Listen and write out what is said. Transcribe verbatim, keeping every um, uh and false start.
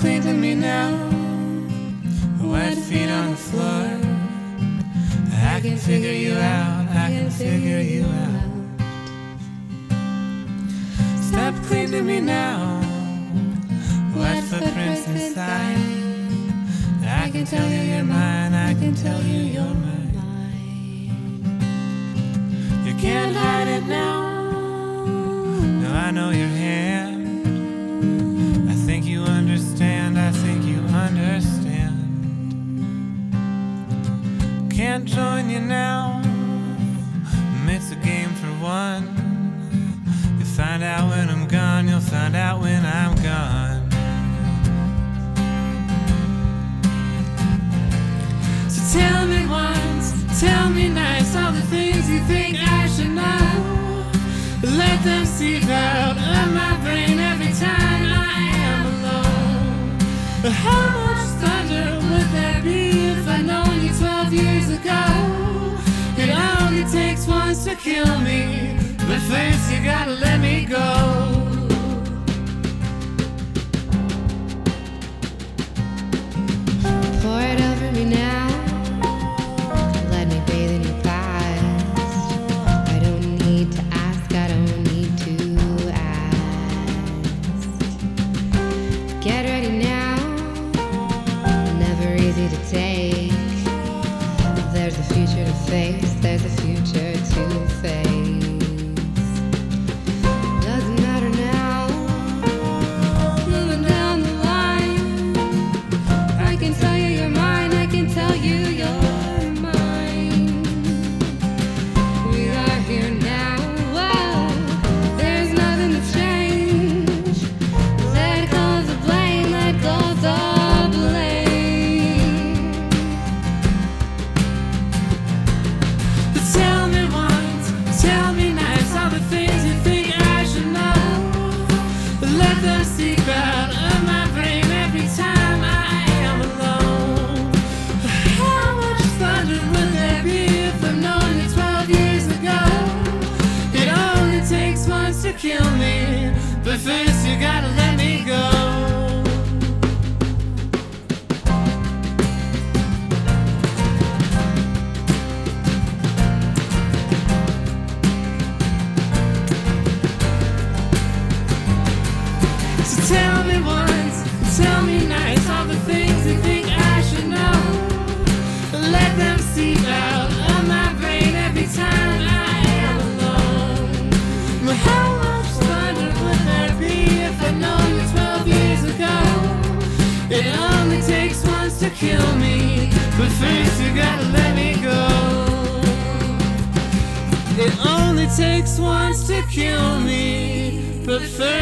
clean to me now. Wet feet on the floor. I can figure you out, I can figure you out. Step clean to me now. Wet footprints inside. I can tell you you're mine, I can tell you you're mine. You can't hide it now. No, I know your hand. I think you understand, I think you understand. Can't join you now. It's a game for one. You'll find out when I'm gone, you'll find out when I'm gone. So tell me once, tell me nice, all the things you think I should know. Let them seep out of my brain every time I am alone. How much thunder would there be if I'd known you twelve years ago? It only takes once to kill me, but first you gotta let me go. Pour it over me now. Let me bathe in your past. I don't need to ask, I don't need to ask. Get ready now. Never easy to take. There's a future to face, there's a future to face. Doesn't matter now. Moving down the line. I can tell you you're mine, I can tell you you're mine. We are here now. Whoa, there's nothing to change. Let go of the blame, let go of the blame. But tell me once, tell me nice, all the things you think I should know. Let them seep out of my brain every time I am alone. How much thunder would there be if I'd known you twelve years ago? It only takes once to kill me, but first you gotta let me go. So tell me once, tell me nice, all the things you think I should know. Let them seep out of my brain every time I am alone. But how much thunder would there be if I'd known you twelve years ago? It only takes once to kill me, but first you gotta let me go. It only takes once to kill me, but first